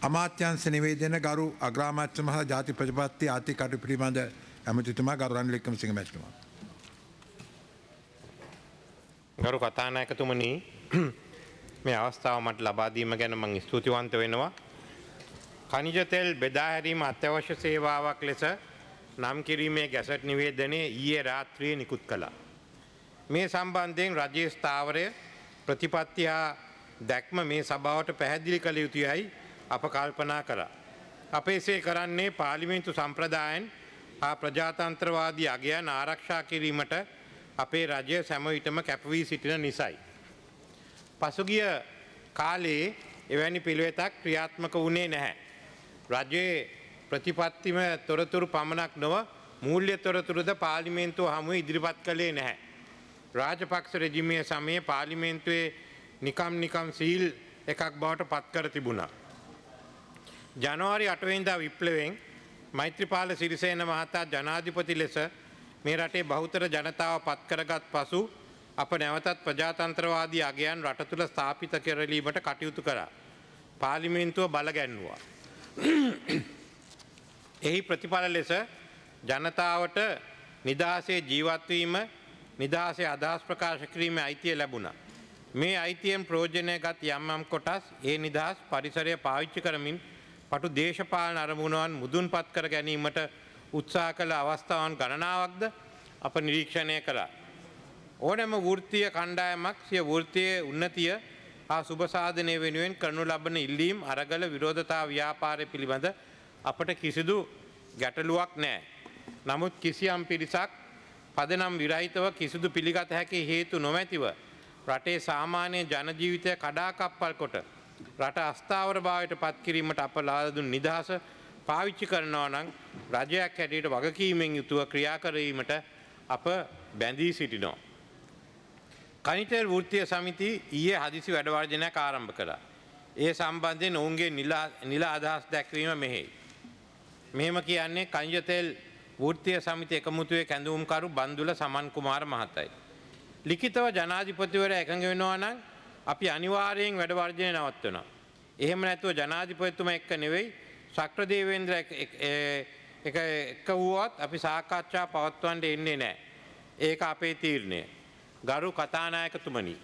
අමාත්‍යංශ නිවේදන ගරු අග්‍රාමාත්‍ය මහතා ජාති ප්‍රතිපත්ති ආර්ථික කටයුතු පිළිබඳ ඇමතිතුමා ගරු රනිල් වික්‍රමසිංහ මැතිතුමා. ගරු කතානායකතුමනි මේ අවස්ථාව මට ලබා දීම ගැන මම ස්තුතිවන්ත වෙනවා. ඛනිජ තෙල් බෙදා හැරීම අත්‍යවශ්‍ය සේවාවක් ලෙස නම් කිරීමේ ගැසට් නිවේදනයේ ඊයේ රාත්‍රියේ නිකුත් කළා. මේ සම්බන්ධයෙන් රජයේ ස්ථාවරය ප්‍රතිපත්ති හා දැක්ම මේ සභාවට පැහැදිලි කළ යුතුයයි අප කල්පනා කළා. අප එසේ කරන්නේ පාර්ලිමේන්තු සම්ප්‍රදායන් හා ප්‍රජාතන්ත්‍රවාදී අගයන් ආරක්ෂා කිරීමට අපේ රජය සෑම විටම කැප වී සිටින නිසයි. පසුගිය කාලයේ එවැනි පිළිවෙතක් ක්‍රියාත්මක වුණේ නැහැ. රජයේ ප්‍රතිපත්තිම තොරතුරු පමණක් නොව මූල්‍ය තොරතුරුද පාර්ලිමේන්තුව හමුවේ ඉදිරිපත් කළේ නැහැ. රාජපක්ෂ රෙජිමේ සමයේ පාර්ලිමේන්තුවේ නිකම් සීල් එකක් බවට පත් කර තිබුණා. ජනවාරි 8 වෙනිදා විප්ලවයෙන් මෛත්‍රීපාල සිරිසේන මහතා ජනාධිපති ලෙස මේ රටේ බහුතර ජනතාව පත් කරගත් පසු අප නැවතත් ප්‍රජාතන්ත්‍රවාදී අගයන් රට තුළ ස්ථාපිත කරලීමට කටයුතු කරා. පාර්ලිමේන්තුව බල ගැන්වුවා. එහි ප්‍රතිඵල ලෙස ජනතාවට නිදහසේ ජීවත් වීම නිදහසේ අදහස් ප්‍රකාශ කිරීමේ අයිතිය ලැබුණා. මේ අයිතියෙන් ප්‍රයෝජනයගත් යම් කොටස් ඒ නිදහස් පරිසරය පාවිච්චි කරමින් පටු දේශපාලන අරමුණුවන් මුදුන්පත් කර ගැනීමට උත්සාහ කළ අවස්ථාවන් ගණනාවක්ද අප නිරීක්ෂණය කළා. ඕනෑම වෘත්තීය කණ්ඩායමක් සිය වෘත්තීය උන්නතිය හා සුබසාධනය වෙනුවෙන් කරනු ලබන ඉල්ලීම් අරගල විරෝධතා ව්‍යාපාරය පිළිබඳ අපට කිසිදු ගැටලුවක් නැහැ. නමුත් කිසියම් පිරිසක් පදනම් විරහිතව කිසිදු පිළිගත හැකි හේතු නොමැතිව රටේ සාමාන්‍ය ජනජීවිතය කඩාකප්පල් කොට රට අස්ථාවර භාවයට පත් කිරීමට අප ලබා දුන් නිදහස පාවිච්චි කරනවා නම් රජයක් හැටියට වගකීමෙන් යුතුව ක්‍රියා කිරීමට අප බැඳී සිටිනවා. ඛනිජ තෙල් වෘත්තීය සමිති ඊයේ හදිසි වැඩවර්ජනයක් ආරම්භ කළා. ඒ සම්බන්ධයෙන් ඔවුන්ගේ නිල අදහස් දැක්වීම මෙහෙයි. මෙහෙම කියන්නේ ඛනිජ තෙල් වෘත්තීය සමිති එකමුතුවේ කැඳවුම්කරු බන්දුල සමන් කුමාර මහතයි. ලිඛිතව ජනාධිපතිවරයා එකඟ වෙනවා නම් අපි අනිවාර්යයෙන් වැඩවර්ජනය නවත්වනවා. එහෙම නැතුව ජනාධිපතිතුමා එක්ක නෙවෙයි ශක්‍රදේවේන්ද්‍ර එක වුවත් අපි සාකච්ඡා පවත්වන්න එන්නේ නැහැ. ඒක අපේ තීරණය. ගරු කතානායකතුමනි,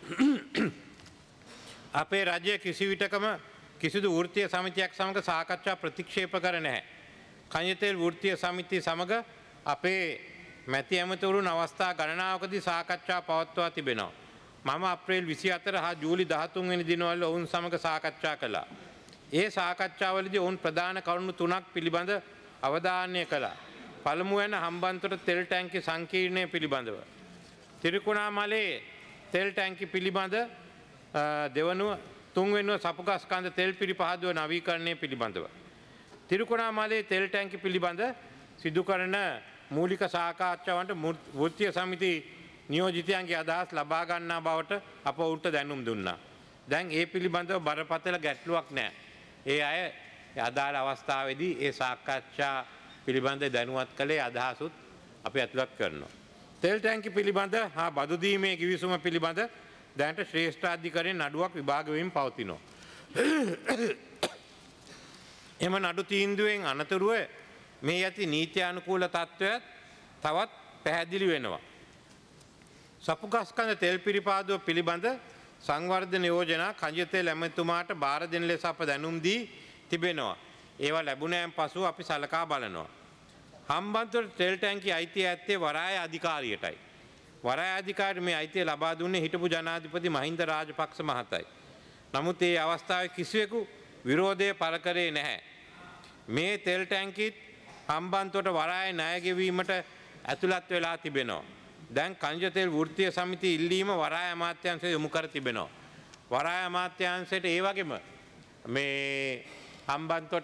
අපේ රජය කිසිවිටකම කිසිදු වෘත්තීය සමිතියක් සමග සාකච්ඡා ප්‍රතික්ෂේප කර නැහැ. ඛනිජ තෙල් වෘත්තීය සමිතිය සමග අපේ මැති ඇමතිවරුන් අවස්ථා ගණනාවකදී සාකච්ඡා පවත්වා තිබෙනවා. මම අප්‍රේල් 24 හා ජූලි 13 වෙනි දිනවල ඔවුන් සමග සාකච්ඡා කළා. ඒ සාකච්ඡාවලදී ඔවුන් ප්‍රධාන කරුණු තුනක් පිළිබඳ අවධාරණය කළා. පළමුවෙන් හම්බන්තොට තෙල් ටැංකි සංකීර්ණය පිළිබඳව. තිරිකුණාමලේ තෙල් ටැංකි පිළිබඳ දෙවනුව තුන්වෙනුව සපුගස්කන්ද තෙල් පිරිපහදුව නවීකරණය පිළිබඳව. තිරිකුණාමලේ තෙල් ටැංකි පිළිබඳ සිදු කරන මූලික සාකච්ඡාවන්ට වෘත්තීය සමිති නියෝජිතයන්ගේ අදහස් ලබා ගන්නා බවට අප ඔවුන්ට දැනුම් දුන්නා. දැන් ඒ පිළිබඳව බරපතල ගැටලුවක් නැහැ. ඒ අය අදාළ අවස්ථාවේදී ඒ සාකච්ඡා පිළිබඳ දැනුවත් කළේ අදහසුත් අපි ඇතුළත් කරනවා. තෙල් ටැංකි පිළිබඳ හා බදු දීමේ කිවිසුම පිළිබඳ දැනට ශ්‍රේෂ්ඨාධිකරණයෙන් නඩුවක් විභාග වෙමින් පවතිනවා. එම නඩු තීන්දුවෙන් අනතුරුව මේ යති නීත්‍යානුකූල තත්ත්වයක් තවත් පැහැදිලි වෙනවා. සපුගස්කන්ධ තෙල් පිරිපාදුව පිළිබඳ සංවර්ධන යෝජනා ඛනිජ තෙල් ඇමතුමාට බාර දෙන ලෙස අප දැනුම් දී තිබෙනවා. ඒවා ලැබුණයන් පසු අපි සලකා බලනවා. හම්බන්තොට තෙල් ටැංකිය අයිතිය ඇත්තේ වරාය අධිකාරියටයි. වරාය අධිකාරිය මේ අයිතිය ලබා දුන්නේ හිටපු ජනාධිපති මහින්ද රාජපක්ෂ මහතයි. නමුත් ඒ අවස්ථාවේ කිසිවෙකු විරෝධය පළ කරේ නැහැ. මේ තෙල් ටැංකිත් හම්බන්තොට වරාය ණය ගෙවීමට ඇතුළත් වෙලා තිබෙනවා. දැන් ඛනිජ තෙල් වෘත්තීය සමිති ඉල්ලීම වරාය අමාත්‍යාංශයට යොමු කර තිබෙනවා. වරාය අමාත්‍යාංශයට ඒ වගේම මේ හම්බන්තොට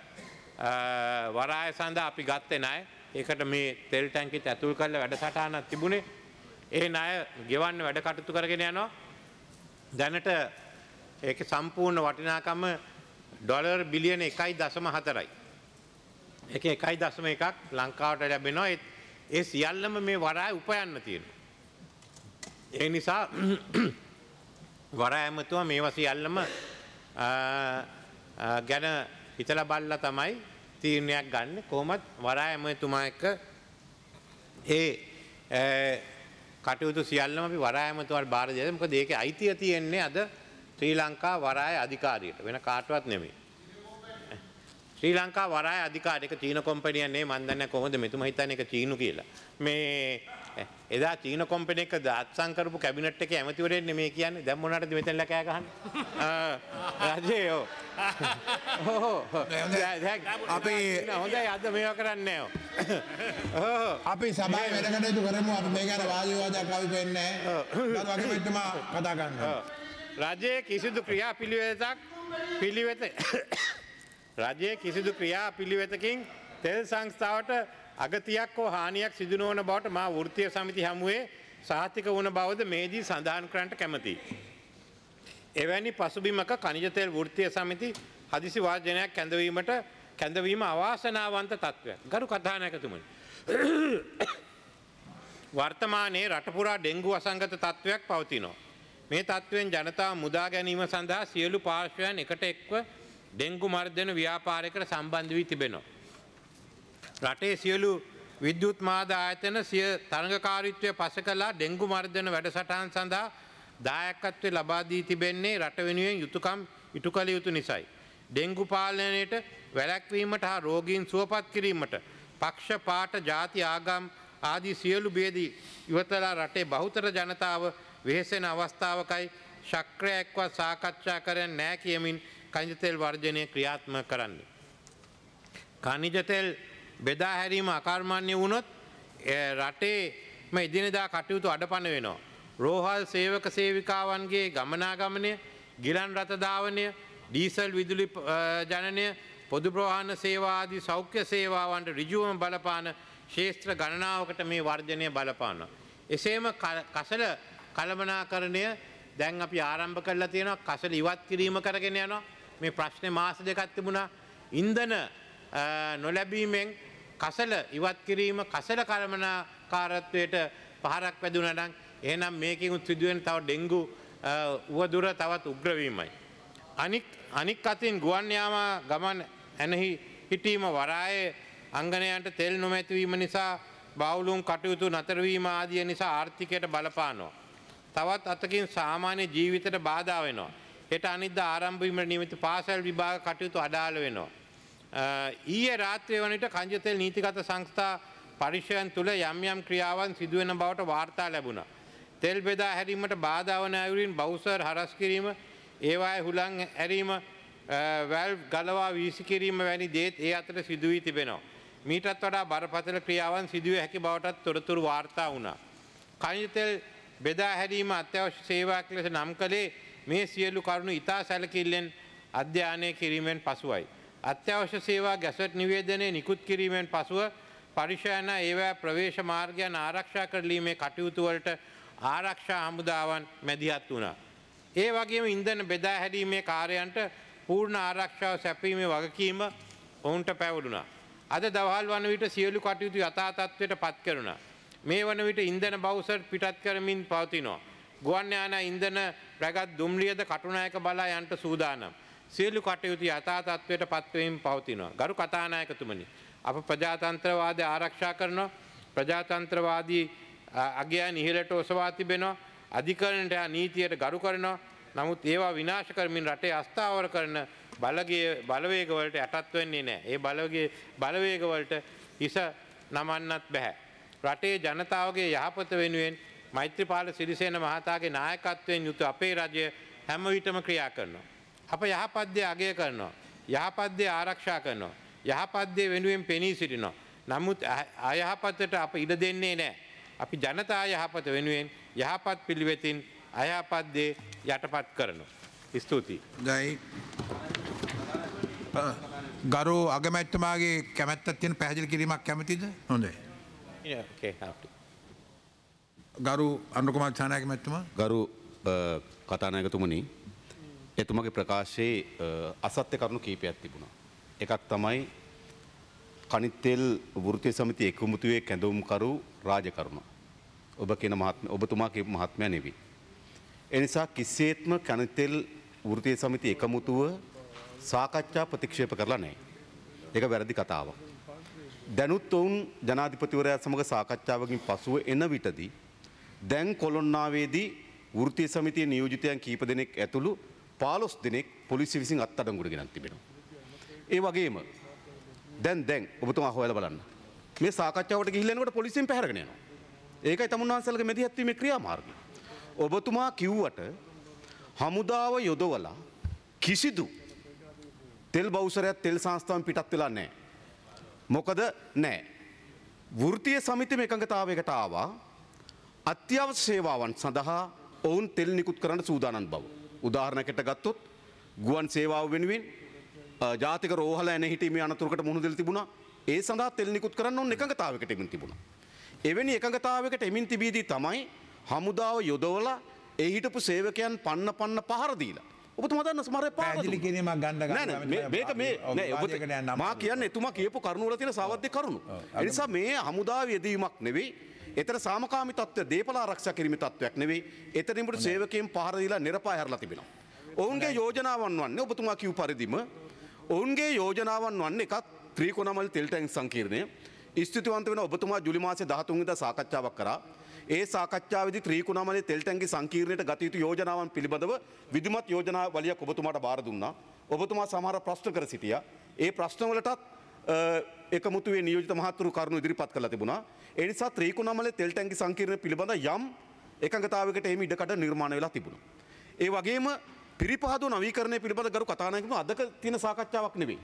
වරාය සඳහා අපි ගත්තේ ණය. ඒකට මේ තෙල් ටැංකිත් ඇතුල් කරලා වැඩසටහනක් තිබුණේ. ඒ ණය ගෙවන්න වැඩ කටයුතු කරගෙන යනවා. දැනට ඒකේ සම්පූර්ණ වටිනාකම ඩොලර් බිලියන 1.4යි. ඒකේ 1.1ක් ලංකාවට ලැබෙනවා. ඒ සියල්ලම මේ වරාය උපයන්න තියෙනවා. ඒ නිසා වරාය ඇමතුමා මේවා සියල්ලම ගැන හිතලා බලලා තමයි තීරණයක් ගන්න. කොහොමත් වරාය ඇමතුමා එක්ක කටයුතු සියල්ලම අපි වරාය ඇමතුමාට බාර දෙනවා. මොකද ඒකේ අයිතිය තියෙන්නේ අද ශ්‍රී ලංකා වරාය අධිකාරියට, වෙන කාටවත් නෙමෙයි. ශ්‍රී ලංකා වරාය අධිකාරියක චීන කොම්පැනියක් නෙමෙයි. මන් දන්නේ කොහොමද මෙතුමා හිතන්නේ ඒක චීනු කියලා. මේ එදා චීන කොම්පැනි එක දාත්සන් කරපු කැබිනට් එකේ ඇමතිවරයෙක් නෙමෙයි කියන්නේ. දැන් මොනවටද මෙතනලා කෑ ගහන්නේ? රජේ ඔව්. අපි හොඳයි අද මේවා කරන්නේ නැහැ. අපි සභාවේ වැඩ කටයුතු කරමු. අපි මේ ගැන වාද විවාදයක් ආවි වෙන්නේ නැහැ. ගරු අගමැතිතුමා කතා කරනවා. රජයේ කිසිදු ක්‍රියාපිළිවෙතකින් තෙල් සංස්ථාවට අගතියක් හෝ හානියක් සිදු නොවන බවට මා වෘත්තීය සමිති හමුවේ සහතික වුණ බවද මේදී සඳහන් කරන්නට කැමැතියි. එවැනි පසුබිමක khනිජ තෙල් වෘත්තීය සමිති හදිසි වාර්ජනයක් කැඳවීම අවාසනාවන්ත තත්ත්වයක්. ගරු කථානායකතුමනි. වර්තමානයේ රට පුරා ඩෙංගු වසංගත තත්ත්වයක් පවතිනවා. මේ තත්ත්වයෙන් ජනතාව මුදා ගැනීම සඳහා සියලු පාර්ශ්වයන් එකට එක්ව ඩෙංගු මර්ධන ව්‍යාපාරයකට සම්බන්ධ වී තිබෙනවා. රටේ සියලු විද්‍යුත් මාධ්‍ය ආයතන සිය තරඟකාරීත්වය පස කළා ඩෙංගු මර්ධන වැඩසටහන් සඳහා දායකත්වය ලබා දී තිබෙන්නේ රට වෙනුවෙන් යුතුයකම් ඉටු කළ යුතු නිසයි. ඩෙංගු පාලනයට වැළැක්වීමට හා රෝගීන් සුවපත් කිරීමට පක්ෂපාත ජාති ආගම් ආදී සියලු බේදී ඉවතලා රටේ බහුතර ජනතාව වෙහෙසෙන අවස්ථාවකයි ශක්‍රයක්වත් සාකච්ඡා කරන්නේ නැහැ කියමින් khනිජ තෙල් වර්ජනය ක්‍රියාත්මක කරන්නේ. khනිජ තෙල් බෙදා හැරීම අකර්මණ්‍ය වුණොත් රටේම එදිනෙදා කටයුතු අඩපණ වෙනවා. රෝහල් සේවක සේවිකාවන්ගේ ගමනාගමනය, ගිලන් රථ ධාවනය, ඩීසල් විදුලි ජනනය, පොදු ප්‍රවාහන සේවා ආදී සෞඛ්‍ය සේවාවන්ට ඍජුවම බලපාන ක්ෂේත්‍ර ගණනාවකට මේ වර්ජනය බලපානවා. එසේම කසල කළමනාකරණය දැන් අපි ආරම්භ කරලා තියෙනවා. කසල ඉවත් කිරීම කරගෙන යනවා. මේ ප්‍රශ්නේ මාස දෙකක් තිබුණා. ඉන්ධන නොලැබීමෙන් කසල ඉවත් කිරීම කසල කළමනාකාරත්වයට පහරක් වැදුණා නම් එහෙනම් මේකෙන් සිදුවෙන තව ඩෙන්ගු උවදුර තවත් උග්‍ර වීමයි. අනික් අතින් ගුවන් යාම ගමන් ඇනෙහි හිටීම වරායේ අංගනයන්ට තෙල් නොමැති වීම නිසා බාවුලුම් කටයුතු නතර වීම ආදී නිසා ආර්ථිකයට බලපානවා. තවත් අතකින් සාමාන්‍ය ජීවිතයට බාධා වෙනවා. හෙට අනිද්දා ආරම්භ වීමට නියමිත පාසල් විභාග කටයුතු අඩාල වෙනවා. ඊයේ රාත්‍රිය වන විට khනිජ තෙල් නීතිගත සංස්ථා පරිශ්‍රයන් තුළ යම් ක්‍රියාවන් සිදුවෙන බවට වාර්තා ලැබුණා. තෙල් බෙදා හැරීමට බාධා වන අයුරින් බවුසර් හරස් කිරීම, ඒවායේ හුලං ඇරීම, වැල්ව් ගලවා වීසි කිරීම වැනි දේත් ඒ අතර සිදු වී තිබෙනවා. මීටත් වඩා බරපතල ක්‍රියාවන් සිදුවිය හැකි බවටත් තොරතුරු වාර්තා වුණා. khනිජ තෙල් බෙදා හැරීම අත්‍යවශ්‍ය සේවාවක් ලෙස නම් කළේ මේ සියලු කරුණු ඉතා සැලකිල්ලෙන් අධ්‍යයනය කිරීමෙන් පසුවයි. අත්‍යවශ්‍ය සේවා ගැසට් නිවේදනය නිකුත් කිරීමෙන් පසුව පරිශයන ඒවැ ප්‍රවේශ මාර්ගයන් ආරක්ෂා කරලීමේ කටයුතු වලට ආරක්ෂා හමුදාවන් මැදිහත් වුණා. ඒ වගේම ඉන්ධන බෙදා හැරීමේ කාර්යයන්ට පූර්ණ ආරක්ෂාව සැපීමේ වගකීම ඔවුන්ට පැවරුණා. අද දවල් වන විට සියලු කටයුතු යථා තත්ත්වයට පත් කරුණා. මේ වන විට ඉන්ධන බවුසර් පිටත් කරමින් පවතිනවා. ගුවන් යාන ඉන්ධන රැගත් දුම්රියද කටුනායක බලා යන්ට සූදානම්. සියලු කටයුතු යථා තත්ත්වයට පත්වමින් පවතිනවා. ගරු කථානායකතුමනි, අප ප්‍රජාතන්ත්‍රවාදය ආරක්ෂා කරනවා. ප්‍රජාතන්ත්‍රවාදී අගයන් ඉහළට ඔසවා තිබෙනවා. අධිකරණයට නීතියට ගරු කරනවා. නමුත් ඒවා විනාශ කරමින් රටේ අස්ථාවර කරන බලවේගවලට යටත් වෙන්නේ නැහැ. ඒ බලවේගවලට හිස නමන්නත් බෑ. රටේ ජනතාවගේ යහපත වෙනුවෙන් මෛත්‍රීපාල සිරිසේන මහතාගේ නායකත්වයෙන් යුතු අපේ රජය හැම විටම ක්‍රියා කරනවා. අප යහපත් දේ අගය කරනවා. යහපත් දේ ආරක්ෂා කරනවා. යහපත් දේ වෙනුවෙන් පෙනී සිටිනවා. නමුත් අයහපතට අප ඉඩ දෙන්නේ නැහැ. අපි ජනතා යහපත වෙනුවෙන් යහපත් පිළිවෙතින් අයහපත් දේ යටපත් කරනවා. ස්තුතියි. දැයි ගරු අගමැතිතුමාගේ කැමැත්තක් තියෙන පැහැදිලි කිරීමක් කැමතිද? හොඳයි. ගරු අනුර කුමාර ඡානායක මැතිතුමා. ගරු කතානායකතුමනි, එතුමගේ ප්‍රකාශයේ අසත්‍ය කරුණු කීපයක් තිබුණා. එකක් තමයි khනිජ තෙල් වෘත්තීය සමිතිය එකමුතුවේ කැඳවුම්කරු රාජකරුණ. ඔබතුමා කියපු මහත්මයා නෙවෙයි. ඒ නිසා කිසිසේත්ම khනිජ තෙල් වෘත්තීය සමිතිය එකමුතුව සාකච්ඡා ප්‍රතික්ෂේප කරලා නැහැ. ඒක වැරදි කතාවක්. දැනුත් ඔවුන් ජනාධිපතිවරයා සමග සාකච්ඡාවකින් පසුව එන විටදී දැන් කොළොන්නාවේදී වෘත්තීය සමිතියේ නියෝජිතයන් කීප දෙනෙක් ඇතුළු 15 දෙනෙක් පොලිසිය විසින් අත්අඩංගුවට ගෙන තිබෙනවා. ඒ වගේම දැන් ඔබතුමා හොයලා බලන්න. මේ සාකච්ඡාවට ගිහිල්ලා එනකොට පොලිසියෙන් පැහැරගෙන යනවා. ඒකයි තමුන්වහන්සේලාගේ මැදිහත් වීමේ ක්‍රියාමාර්ගය. ඔබතුමා කිව්වට හමුදාව යොදවලා කිසිදු තෙල් බවුසරයක් තෙල් සංස්ථාවෙන් පිටත් වෙලා නැහැ. මොකද නැහැ. වෘත්තීය සමිතියම එකඟතාවයකට ආවා අත්‍යවශ්‍ය සේවාවන් සඳහා ඔවුන් තෙල් නිකුත් කරන්න සූදානම් බව. උදාහරණයකට ගත්තොත් ගුවන් සේවාව වෙනුවෙන් ජාතික රෝහල ඇන හිටීමේ අනතුරකට මුහුණ දෙලා තිබුණා. ඒ සඳහා තෙල් නිකුත් කරන්න ඕන එකඟතාවයකට එමින් තිබුණා. එවැනි එකඟතාවයකට එමින් තිබීදී තමයි හමුදාව යොදවලා ඒ හිටපු සේවකයන් පන්න පහර දීලා. ඔබතුමා දන්න සමහර පැහැදිලි කිරීමක් ගන්න මේක මා කියන්නේ එතුමා කියපු කරුණු වල තියෙන සාවද්‍ය කරුණු. ඒ නිසා මේ හමුදාවේ යෙදීමක් නෙවෙයි. එතන සාමකාමී තත්ත්වය දීපල ආරක්ෂා කිරීමේ තත්ත්වයක් නෙවෙයි. එතනින්ම සේවකයන් පහර දීලා නිරපාය හැරලා තිබෙනවා. ඔවුන්ගේ යෝජනාවන් වන්නේ ඔබතුමා කියු පරිදිම ඔවුන්ගේ යෝජනාවන් වන්නේ එකක් ත්‍රිකෝණමල් තෙල් ටැංක් සංකීර්ණය. ස්තුතිවන්ත වෙන ඔබතුමා ජුලි මාසේ 13 වෙනිදා සාකච්ඡාවක් කරා. ඒ සාකච්ඡාවේදී ත්‍රිකෝණමලේ තෙල් ටැංකි සංකීර්ණයට ගත යුතු යෝජනාවන් පිළිබඳව විධිමත් යෝජනා වලියක් ඔබතුමාට බාර දුන්නා. ඔබතුමා සමහර ප්‍රශ්න කර සිටියා. ඒ ප්‍රශ්න වලටත් එකමුතුවේ නියෝජිත මහත්වරු කරුණු ඉදිරිපත් කරලා තිබුණා. ඒ නිසා ත්‍රිකෝණමලේ තෙල් ටැංකි සංකීර්ණය පිළිබඳ යම් එකඟතාවයකට එමි ඉඩකඩ නිර්මාණය වෙලා තිබුණා. ඒ වගේම පිරිපහදු නවීකරණය පිළිබඳ ගරු කතානායකතුමා අදක තියෙන සාකච්ඡාවක් නෙවෙයි.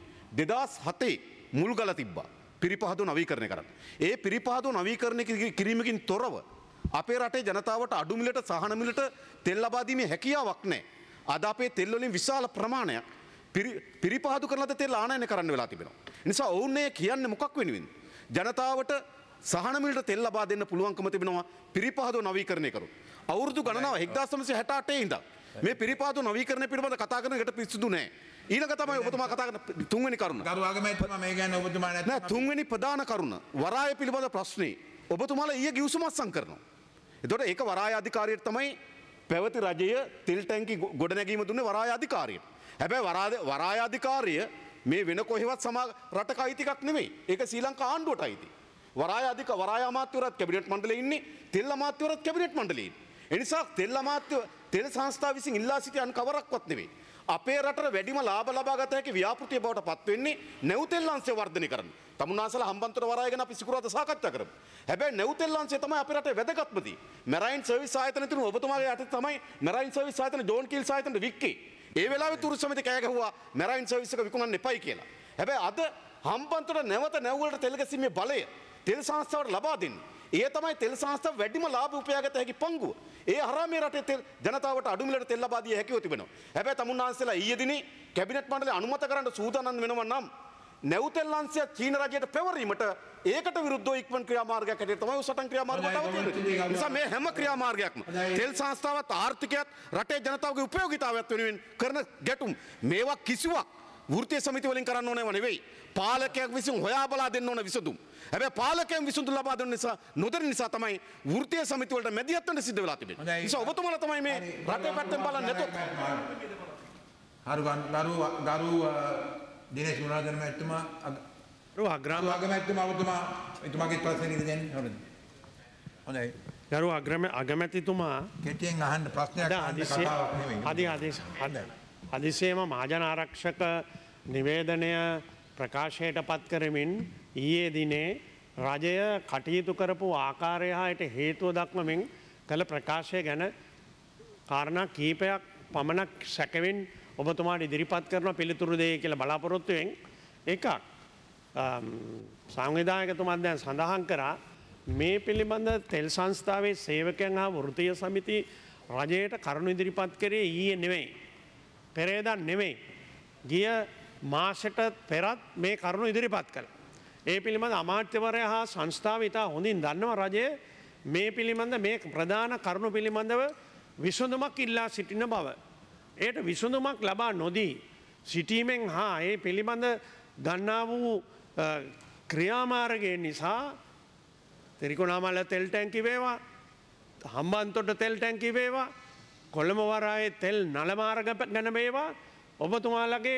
2007 මුල්ගල තිබ්බා. පිරිපහදු නවීකරණය කරන්න. ඒ පිරිපහදු නවීකරණය කිරීමකින් තොරව අපේ රටේ ජනතාවට අඩු මිලට සහන මිලට තෙල් ලබා දීමේ හැකියාවක් නැහැ. අද අපේ තෙල් වලින් විශාල ප්‍රමාණයක් පිරිපහදු කරන ලද තෙල් ආනයනය කරන්න වෙලා තිබෙනවා. ඒ නිසා ඔවුන් මේ කියන්නේ මොකක් වෙනුවෙන්ද? ජනතාවට සහන මිලට තෙල් ලබා දෙන්න පුළුවන්කම තිබෙනවා පිරිපහදු නවීකරණය කරොත්. අවුරුදු ගණනාව 1968 ඉඳන් මේ පිරිපහදු නවීකරණය පිළිබඳ කතා කරන එකට පිස්සුදු නැහැ. ඊළඟ තමයි ඔබතුමා කතා කරන තුන්වෙනි කරුණ. ගරු අගමැතිතුමා මේ ගැන ඔබතුමා නැත්නම් නෑ තුන්වෙනි ප්‍රධාන කරුණ වරාය පිළිබඳ ප්‍රශ්නේ ඔබතුමාලා ඊයේ ගිවිසුම අත්සන් කරනවා. එතකොට ඒක වරාය අධිකාරියට තමයි පැවති රජය තෙල් ටැංකි ගොඩනැගීම දුන්නේ වරාය අධිකාරියට. හැබැයි වරාය අධිකාරිය මේ වෙන කොහෙවත් රටක අයිති එකක් නෙමෙයි. ඒක ශ්‍රී ලංකා ආණ්ඩුවට අයිති. වරාය අමාත්‍යවරත් කැබිනට් මණ්ඩලයේ ඉන්නේ, තෙල් අමාත්‍යවරත් කැබිනට් මණ්ඩලයේ ඉන්නේ. ඒ නිසා තෙල් අමාත්‍ය තෙල් සංස්ථාව විසින් ඉල්ලා සිටියන් කවරක්වත් නෙවෙයි. අපේ රටට වැඩිම ලාභ ලබා ගත හැකි ව්‍යාපෘතිය බවට පත් වෙන්නේ නැව් තෙල් අංශය වර්ධනය කරන්න. තමුන්නාසලා හම්බන්තොට වරාය ගැන අපි සිකුරාදා සාකච්ඡා කරමු. හැබැයි නැව් තෙල් අංශය තමයි අපේ රටේ වැදගත්ම දේ. මැරයින් සර්විස් ආයතන තුන ඔබතුමාගේ යටතේ තමයි මැරයින් සර්විස් ආයතන ජෝන් කීල්ස් ආයතනට වික්කේ. ඒ වෙලාවේ තුරු සමිතිය කෑ ගැහුවා මැරයින් සර්විස් එක විකුණන්න එපයි කියලා. හැබැයි අද හම්බන්තොට නැවත නැව් වලට තෙල් ගැසීමේ බලය තෙල් සංස්ථාවට ලබා දෙන්නේ. ඒ තමයි තෙල් සංස්ථාව වැඩිම ලාභ උපයාගත හැකි පංගුව. ඒ හරහා මේ රටේ තෙල් ජනතාවට අඩු මිලට තෙල් ලබා දිය හැකිව තිබෙනවා. හැබැයි තමුන්නාන්සේලා ඊයේ දිනේ කැබිනට් මණ්ඩලය අනුමත කරන්න සූදානම් වෙනවා නම් නැව් තෙල් අංශය චීන රජයට පෙවරීමට ඒකට විරුද්ධව ඉක්මන් ක්‍රියාමාර්ගයක් හැටියට තමයි සටන් ක්‍රියාමාර්ගයක් තියෙන්නේ. නිසා මේ හැම ක්‍රියාමාර්ගයක්ම තෙල් සංස්ථාවත් ආර්ථිකයත් රටේ ජනතාවගේ උපයෝගීතාවයත් වෙනුවෙන් කරන ගැටුම් මේවා කිසිවක් වෘත්තීය සමිති වලින් කරන්න ඕනේව නෙවෙයි. පාලකයෙක් විසින් හොයා බලා දෙන්න ඕන විසඳුම්. හැබැයි පාලකයන් විසඳුම් ලබා දෙන්න නිසා නොදෙන නිසා තමයි වෘත්තීය සමිති වලට මැදිහත් වෙන්න සිද්ධ වෙලා තිබෙන්නේ. ඒ නිසා ඔබතුමාලා තමයි මේ රටේ පැත්තෙන් බලන්නේ නැතොත්. ගරු දිනේෂ් මුණාදර මැතිතුමා අගමැතිතුමා ඔබතුමා එතුමාගේ ප්‍රශ්නේ ඉදිරි දෙන්න හොඳයි. හොඳයි. ගරු අගමැතිතුමා කෙටියෙන් අහන්න ප්‍රශ්නයක් අහන්න කතාවක් නෙවෙයි. හදිසියේම මහජන ආරක්ෂක නිවේදනය ප්‍රකාශයට පත් කරමින් ඊයේ දිනේ රජය කටයුතු කරපු ආකාරය හාට හේතුව දක්වමින් කළ ප්‍රකාශය ගැන කාරණා කීපයක් පමණක් සැකවින් ඔබතුමාට ඉදිරිපත් කරන පිළිතුරු දෙය කියලා බලාපොරොත්තුවෙන් එකක් සංවිධායකතුමා දැන් සඳහන් කරා මේ පිළිබඳ තෙල් සංස්ථාවේ සේවකයන් හා වෘත්තීය සමිති රජයට කරුණු ඉදිරිපත් කරේ ඊයේ නෙවෙයි පෙරේදා නෙවෙයි ගිය මාසෙට පෙරත් මේ කරුණු ඉදිරිපත් කළා. ඒ පිළිබඳ අමාත්‍යවරයා හා සංස්ථාව ඉතා හොඳින් දන්නවා රජය මේ පිළිබඳ මේ ප්‍රධාන කරුණු පිළිබඳව විසඳුමක් ඉල්ලා සිටින බව. ඒට විසඳුමක් ලබා නොදී සිටීමෙන් හා ඒ පිළිබඳ ගන්නා වූ ක්‍රියාමාර්ගය නිසා ත්‍රිකුණාමල තෙල් ටැංකි වේවා හම්බන්තොට තෙල් ටැංකි වේවා කොළඹ වරායේ තෙල් නල මාර්ග ගැන වේවා ඔබතුමාලගේ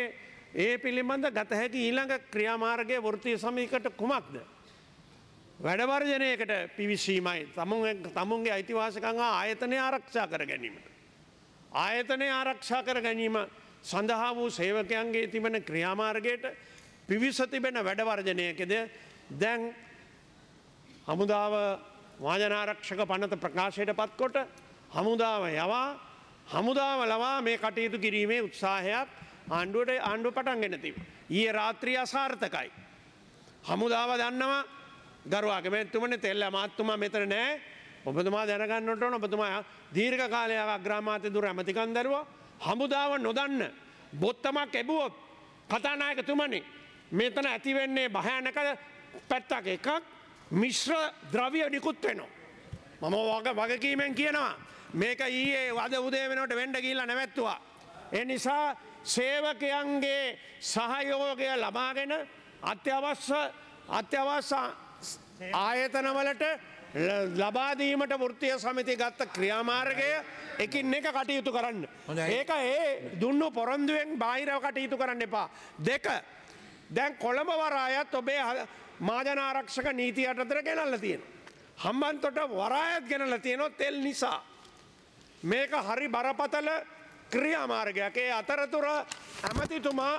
ඒ පිළිබඳ ගත හැකි ඊළඟ ක්‍රියාමාර්ගයේ වෘත්තීය සමිතියකට කුමක්ද? වැඩවර්ජනයකට පිවිසීමයි තමුන්ගේ අයිතිවාසිකම් හා ආයතනය ආරක්ෂා කර ගැනීමට. ආයතනය ආරක්ෂා කර ගැනීම සඳහා වූ සේවකයන්ගේ තිබෙන ක්‍රියාමාර්ගයට පිවිස තිබෙන වැඩවර්ජනයකද දැන් හමුදාව වාජනාරක්ෂක පනත ප්‍රකාශයට පත්කොට හමුදාව යවා හමුදාව ලවා මේ කටයුතු කිරීමේ උත්සාහයක් ආණ්ඩුවට ආණ්ඩුව පටන් ගෙන තිබ. ඊයේ රාත්‍රිය අසාර්ථකයි. හමුදාව දන්නවා ගරු අගමැතිතුමනි තෙල් අමාත්‍යතුමා මෙතන නෑ. ඔබතුමා දැනගන්නට ඕන ඔබතුමා දීර්ඝ කාලයක් අග්‍රාමාත්‍ය දුර ඇමතිකම් දරුවා හමුදාව නොදන්න බොත්තමක් එබුවොත් කතානායකතුමනි මෙතන ඇති වෙන්නේ භයානක පැත්තක් එකක් මිශ්‍ර ද්‍රව්‍ය නිකුත් වෙනවා. මම වගකීමෙන් කියනවා මේක ඊයේ වද උදේ වෙනකොට වෙන්න ගිහිල්ලා නැවැත්තුවා. ඒ නිසා සේවකයන්ගේ සහයෝගය ලබාගෙන අත්‍යවශ්‍ය ආයතනවලට ලබාදීමට වෘත්තීය සමිතිය ගත්ත ක්‍රියාමාර්ගය එකින් එක කටයුතු කරන්න. ඒක ඒ දුන්නු පොරොන්දුවෙන් බාහිරව කටයුතු කරන්න එපා. දෙක දැන් කොළඹ වරායත් ඔබේ මාජනාරක්ෂක නීතිය යටතට ගෙනල්ලා තියෙනවා. හම්බන්තොට වරායත් ගෙනල්ලා තියෙනවා තෙල් නිසා. මේක හරි බරපතල ක්‍රියාමාර්ගයක්. ඒ අතරතුර ඇමතිතුමා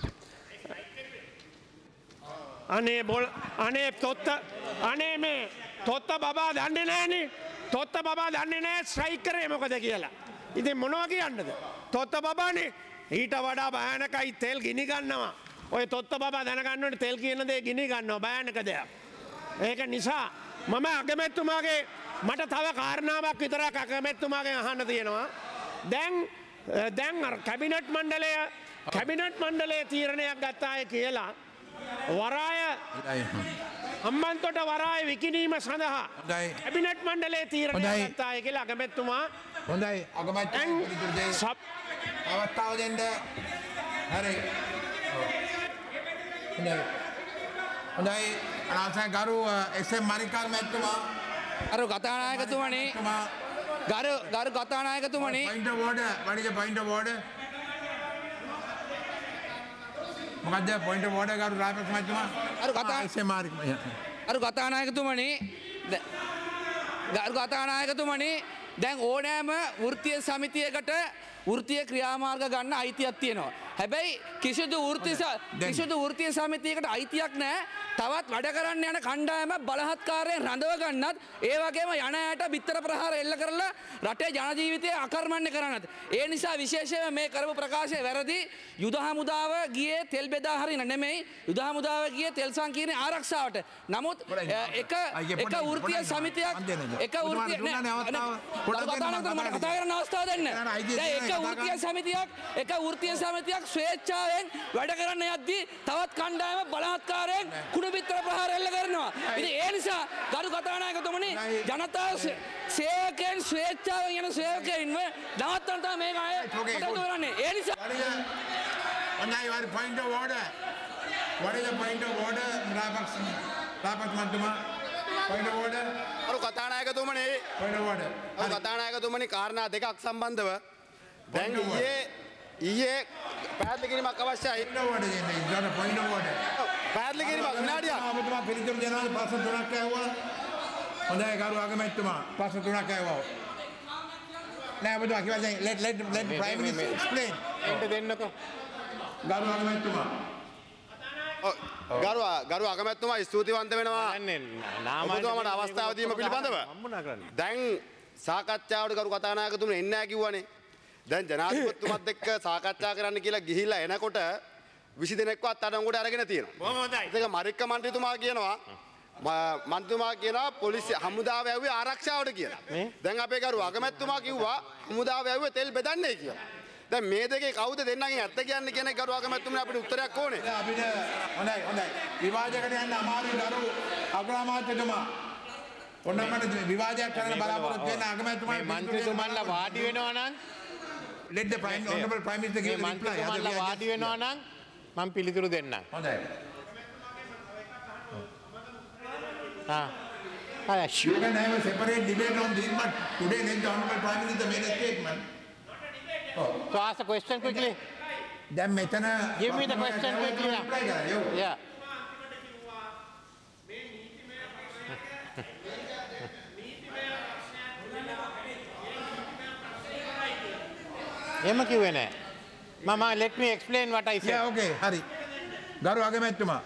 අනේ මේ තොත්ත බබා දන්නේ නෑනේ. තොත්ත බබා දන්නේ නෑ ස්ට්‍රයික් කරේ මොකද කියලා. ඉතින් මොනවා කියන්නද? තොත්ත බබානේ ඊට වඩා භයානකයි තෙල් ගිනි ගන්නවා. ඔය තොත්ත බබා දැනගන්න ඕනේ තෙල් කියන දේ ගිනි ගන්නවා භයානක දෙයක්. ඒක නිසා මම අගමැතිතුමාගේ මට තව කාරණාවක් විතරක් අගමැතිතුමාගෙන් අහන්න තියෙනවා. දැන් කැබිනට් මණ්ඩලයේ තීරණයක් ගත්තාය කියලා වරාය හම්බන්තොට වරාය විකිණීම සඳහා කැබිනට් මණ්ඩලයේ තීරණයක් ගත්තාය කියලා අගමැතිතුමා හොඳයි අගමැතිතුමා අවස්ථාව දෙන්න හරි හොඳයි අනාසයි ගරු එස්.එම්. මරිකාල් මැතිතුමා ගරු කතානායකතුමනි ගරු කතානායකතුමනි point of order what is the point of order මොකද්ද point of order ගරු රාජපක්ෂ මැතිතුමා ගරු කතානායකතුමනි දැන් ඕනෑම වෘත්තීය සමිතියකට වෘත්තීය ක්‍රියාමාර්ග ගන්න අයිතියක් තියෙනවා. හැබැයි කිසිදු වෘත්තීය සමිතියකට අයිතියක් නැහැ. තවත් වැඩ කරන්න යන කණ්ඩායම බලහත්කාරයෙන් රඳව ගන්නත් ඒ වගේම යන අයට බිත්තර ප්‍රහාර එල්ල කරලා රටේ ජන ජීවිතය අකර්මණ්‍ය කරන්නත්. ඒ නිසා විශේෂයෙන්ම මේ කරපු ප්‍රකාශය වැරදි. යුද හමුදාව ගියේ තෙල් බෙදා හරින නෙමෙයි. යුද හමුදාව ගියේ තෙල් සංකීර්ණ ආරක්ෂාවට. නමුත් එක වෘත්තීය සමිතියක් එක වෘත්තීය කතා කරන අවස්ථාව දෙන්න. එක වෘත්තීය සමිතියක් ස්වේච්ඡාවෙන් වැඩ කරන්න යද්දී තවත් කණ්ඩායම බලහත්කාරයෙන් කුණුබිත්තර ප්‍රහාර එල්ල කරනවා. ඉතින් ඒ නිසා ගරු කතානායකතුමනි ජනතාව සේවකයන් ස්වේච්ඡාවෙන් යන සේවකයින්ව නවත්තන්න තමයි මේක අය කටයුතු කරන්නේ. ඒ නිසා point of order what is the point of order Rajapaksa මැතිතුමා point of order ගරු කතානායකතුමනි point of order ගරු කතානායකතුමනි කාරණා දෙකක් සම්බන්ධව දැන් ඊයේ පැහැදිලි කිරීමක් අවශ්‍යයි. point of order පැහැදිලි කිරීමක් විනාඩියක්. ඔබතුමා පිළිතුරු දෙනවා ප්‍රශ්න තුනක් ඇහුවා. හොඳයි ගරු අගමැතිතුමා ප්‍රශ්න තුනක් ඇහුවා. නෑ ඔබතුමා කිව්වා දැන් let prime minister explain. එන්ට දෙන්නකෝ. ගරු අගමැතිතුමා. ගරු අගමැතිතුමා ස්තුතිවන්ත වෙනවා. ඔබතුමා මට අවස්ථාව දීම පිළිබඳව. දැන් සාකච්ඡාවට ගරු කතානායකතුමනි එන්නේ නැහැ කිව්වනේ. දැන් ජනාධිපතිතුමත් එක්ක සාකච්ඡා කරන්න කියලා ගිහිල්ලා එනකොට 20 දෙනෙක්වත් අත්අඩංගුවට අරගෙන තියෙනවා. බොහොම හොඳයි. ඒක මරික්ක මන්ත්‍රීතුමා කියනවා මන්ත්‍රීතුමා කියනවා පොලිසිය හමුදාව ඇව්වේ ආරක්ෂාවට කියලා. දැන් අපේ ගරු අගමැතිතුමා කිව්වා හමුදාව ඇව්වේ තෙල් බෙදන්නේ කියලා. දැන් මේ දෙකේ කවුද දෙන්නගෙන් ඇත්ත කියන්නේ කියන එක ගරු අගමැතිතුමනි අපිට උත්තරයක් ඕනේ. අපිට හොඳයි විවාදයකට යන්න අමාරුයි ගරු අග්‍රාමාත්‍යතුමා. ඔන්නමට විවාදයක් කරන්න බලාපොරොත්තු වෙන අගමැතිතුමා මන්ත්‍රීතුමන්ලා වාඩි වෙනවා නම් let the honorable prime minister give the reply. මන්ත්‍රීතුමන්ලා වාඩි වෙනවා නම් මම පිළිතුරු දෙන්නම්. හොඳයි. Sure. You can have a separate debate on this, but today let the honorable prime minister make a statement. So ask a question quickly. දැන් මෙතන Give me the question quickly. Yeah. එහෙම කිව්වේ නෑ. මම let me explain what I said. Yeah, okay. හරි. ගරු අගමැතිතුමා.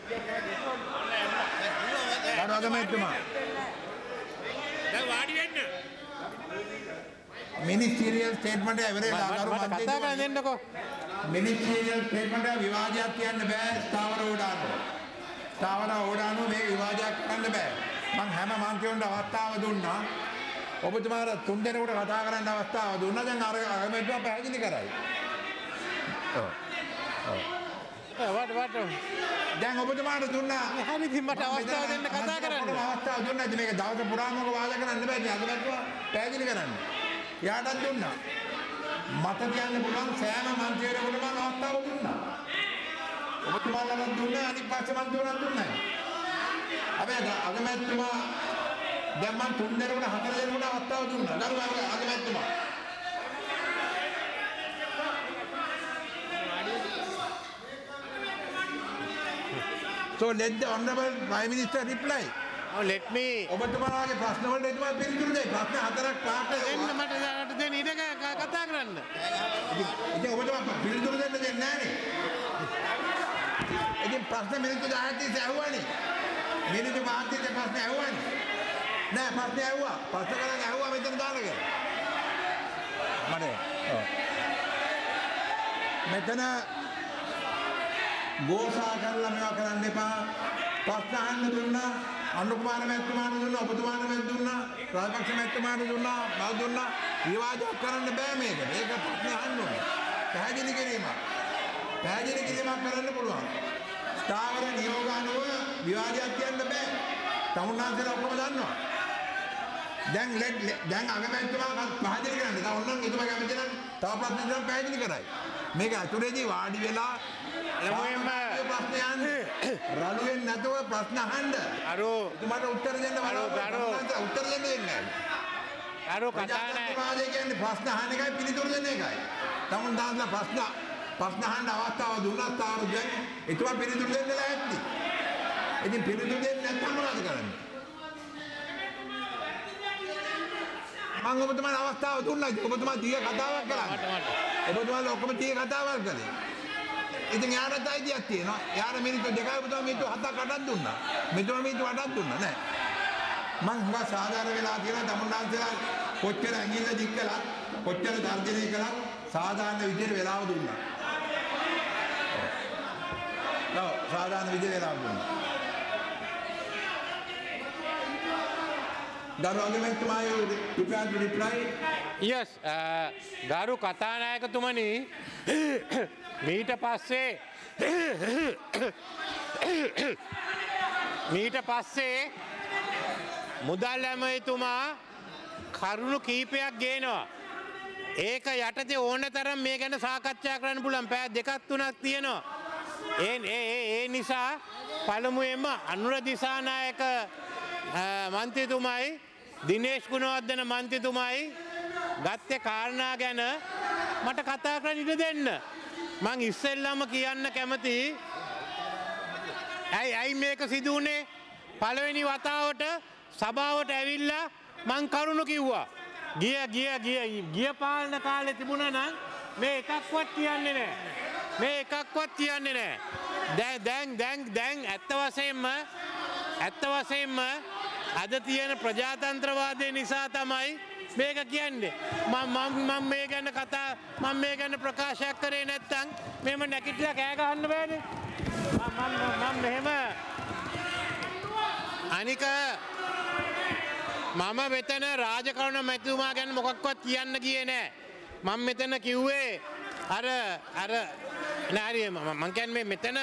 ගරු අගමැතිතුමා. දැන් වාඩි වෙන්න. මිනිස්ටීරියල් ස්ටේට්මන්ට් එක ඉවරයි ගරු මට කතා කරන්න මන්ත්‍රීතුමා. දෙන්නකෝ. මිනිස්ටීරියල් ස්ටේට්මන්ට් එක විවාදයක් කියන්න බෑ ස්ථාවර ඕඩානුව. ස්ථාවර ඕඩානුව මේ විවාදයක් කරන්න බෑ. මං හැම මන්ත්‍රීවරුන්ට අවස්ථාව දුන්නා. ඔබතුමාට 3 දෙනෙකුට කතා කරන්න අවස්ථාව දුන්නා. දැන් අර අගමැතිතුමා පැහැදිලි කරයි. what දැන් ඔබතුමාට දුන්නා. හරි ඉතින් මට අවස්ථාව දෙන්න කතා කරන්න. අවස්ථාව දුන්නා. ඉතින් මේක දවස පුරාම ඔක වාද කරන්න බෑ. ඉතින් අගමැතිතුමා පැහැදිලි කරන්න. යාටත් දුන්නා. මට කියන්න පුළුවන් සෑම මන්ත්‍රීවරයෙකුටම අවස්ථාව දුන්නා. ඔබතුමාලට දුන්නා අනිත් පස්සේ මන්ත්‍රීවරුන්ට දුන්නා. හැබැයි අගමැතිතුමා දැන් මම 3 දෙනෙකුට 4 දෙනෙකුට අවස්ථාව දුන්නා. ගරු අගමැතිතුමා. So let the honorable Prime Minister reply. Oh, let me ඔබතුමාගේ ප්‍රශ්න වලට එතුමා පිළිතුරු දෙයි. ප්‍රශ්න 4ක් පාට දෙන්න මට දෙන්න ඉඩ කතා කරන්න. ඉතින් ඔබතුමා පිළිතුරු දෙන්න දෙන්නේ නැහනේ. ඉතින් ප්‍රශ්න මිනිත්තු 10ක් තිස්සේ ඇහුවානේ. මිනිත්තු 5ක් තිස්සේ ප්‍රශ්න ඇහුවානේ. නෑ ප්‍රශ්න ඇහුවා. ප්‍රශ්න කරන් ඇහුවා මෙතන දානක. මට මෙතන ගෝසා කරලා මේවා කරන්න එපා. ප්‍රශ්න අහන්න දුන්නා. අනුකුමාර මැතිතුමාට දුන්නා. ඔබතුමාට දුන්නා. රාජපක්ෂ මැතිතුමාට දුන්නා. මල් දුන්නා. විවාදයක් කරන්න බෑ මේක. මේක ප්‍රශ්න අහන්න ඕනේ. පැහැදිලි කිරීමක්. පැහැදිලි කිරීමක් කරන්න පුළුවන්. ස්ථාවර නියෝග අනුව විවාදයක් කියන්න බෑ. තමුන්නාන්සලා ඔක්කොම දන්නවා. දැන් අගමැතිතුමා පැහැදිලි කරන්න. තව ඔන්නම් එතුමා කැමති නම් තව ප්‍රශ්න දෙකක් පැහැදිලි කරයි. මේක ඇතුලේදී වාඩි වෙලා ළමයින්ම ප්‍රශ්න යන්නේ රළුවෙන් නැතුව ප්‍රශ්න අහන්න. අරෝ එතුමාට උත්තර දෙන්න උත්තර දෙන්න දෙන්නේ නැහැ. අරෝ කතා නැහැ. ප්‍රජාතන්ත්‍රවාදය කියන්නේ ප්‍රශ්න අහන එකයි පිළිතුරු දෙන එකයි. තමුන් දාලා ප්‍රශ්න අහන්න අවස්ථාව දුන්නා තාම දැන් එතුමා පිළිතුරු දෙන්න ලෑස්ති. ඉතින් පිළිතුරු දෙන්නේ නැත්නම් මොනවද කරන්නේ? මම ඔබතුමාට අවස්ථාව දුන්නා. ඔබතුමා 30 කතාවක් කළා. ඔබතුමාලා ඔක්කොම 30 කතාවක් කළේ. ඉතින් යාරට අයිතියක් තියෙනවා. යාර මිනිත්තු 2යි ඔබතුමා මිනිත්තු 7ක් අටක් දුන්නා. මෙතුමා මිනිත්තු 8ක් දුන්නා නෑ. මං හුඟා සාධාරණ වෙලා තියෙනවා. තමුන්නාන්සලා කොච්චර ඇඟිල්ල දික් කළත් කොච්චර තර්ජනය කළත් සාධාරණ විදිහට වෙලාව දුන්නා. ඔව් සාධාරණ විදිහට වෙලාව දුන්නා. ගරු අගමැතිතුමා you prepared to reply? Yes, ගරු කතානායකතුමනි මීට පස්සේ මුදල් ඇමතිතුමා කරුණු කීපයක් ගේනවා. ඒක යටතේ ඕන තරම් මේ ගැන සාකච්ඡා කරන්න පුළුවන්. පැය 2ක් 3ක් තියෙනවා. ඒ නිසා පළමුවෙන්ම අනුර දිසානායක මන්ත්‍රීතුමයි දිනේෂ් ගුණවර්ධන මන්ත්‍රීතුමයි ගත්තේ කාරණා ගැන මට කතා කරන්න ඉඩ දෙන්න. මං ඉස්සෙල්ලාම කියන්න කැමති ඇයි මේක සිදු වුණේ? පළවෙනි වතාවට සභාවට ඇවිල්ලා මං කරුණු කිව්වා. ගිය පාලන කාලේ තිබුණා නම් මේ එකක්වත් කියන්නේ නැහැ. දැන් ඇත්ත වශයෙන්ම අද තියෙන ප්‍රජාතන්ත්‍රවාදය නිසා තමයි මේක කියන්නේ. මම මේ ගැන ප්‍රකාශයක් කරේ නැත්තම් මෙහෙම නැගිටලා කෑ ගහන්න බෑනේ. මම මෙහෙම අනික මම මෙතන රාජකරණ මැතිතුමා ගැන මොකක්වත් කියන්න ගියේ නෑ. මම මෙතන කිව්වේ අර නෑ මම කියන්නේ මෙතන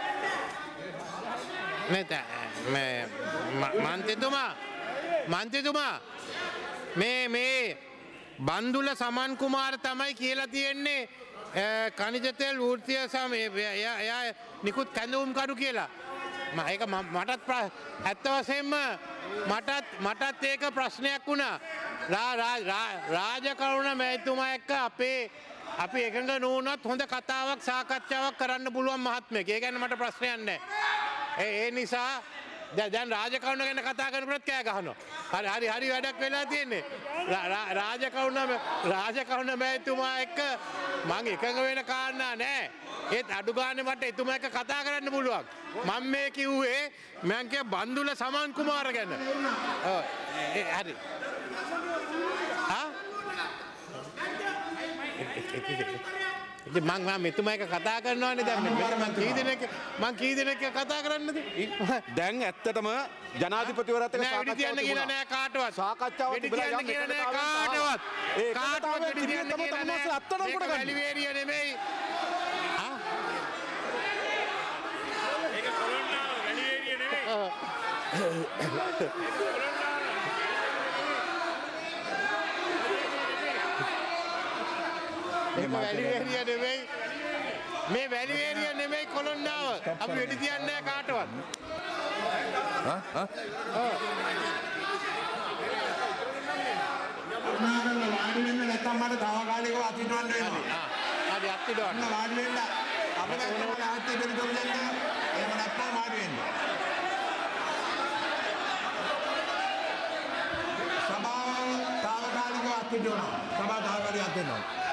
මන්ත්‍රීතුමා මේ බන්දුල සමන් කුමාර තමයි කියලා තියෙන්නේ කනිජ තෙල් වෘත්තීය එයා නිකුත් කැඳවුම් කරු කියලා. ඒක මටත් ඇත්ත වශයෙන්ම මටත් ඒක ප්‍රශ්නයක් වුණා. රාජකරුණ මැතිතුමා එක්ක අපේ අපි එකඟ නොවුනොත් හොඳ කතාවක් සාකච්ඡාවක් කරන්න පුළුවන් මහත්මයෙක්. ඒ ගැන මට ප්‍රශ්නයක් නැහැ. ඒ නිසා දැන් රාජකවුන ගැන කතා කරනකොට කෑ ගහනවා. හරි වැඩක් වෙලා තියෙන්නේ. රාජකවුන මැතිතුමා එක්ක මං එකඟ වෙන කාරණා නැහැ. ඒත් අඩු ගානේ මට එතුමා එක්ක කතා කරන්න පුළුවන්. මම මේ කිව්වේ මං කිය බන්දුල සමන් කුමාර ගැන. ඔව් හරි. මං මෙතුමා එක කතා කරනවානේ දැන් මං කී දෙනෙක් කතා කරන්නද? දැන් ඇත්තටම ජනාධිපතිවරයාත් එක්ක සාකච්ඡාවක් තිබුණා නෑ කාටවත්. සාකච්ඡාවක් තිබුණා යම් කාටවත්. කාටවත් තිබෙන්න තමයි අත්තනම් කොට ගන්න. වැලිවේරිය නෙමෙයි. ඒක කොළොන්නාව වැලිවේරිය නෙමෙයි. වැලිවේරිය නෙමෙයි. මේ වැලිවේරිය නෙමෙයි කොළොන්නාව. අපි වෙඩි තියන්නේ නැහැ කාටවත්. වාඩි වෙන්න නැත්නම් මට තාවකාලිකව අතිටවන්න වෙනවා. හරි අතිටවන්න. වාඩි වෙන්න. අපිට කොහොමද ආත්‍ය පිළිතුරු දෙන්න? එහෙම නැත්නම් වාඩි වෙන්න. සභාව තාවකාලිකව අතිටවනවා. සභාව තාවකාලිකව අතිටවනවා.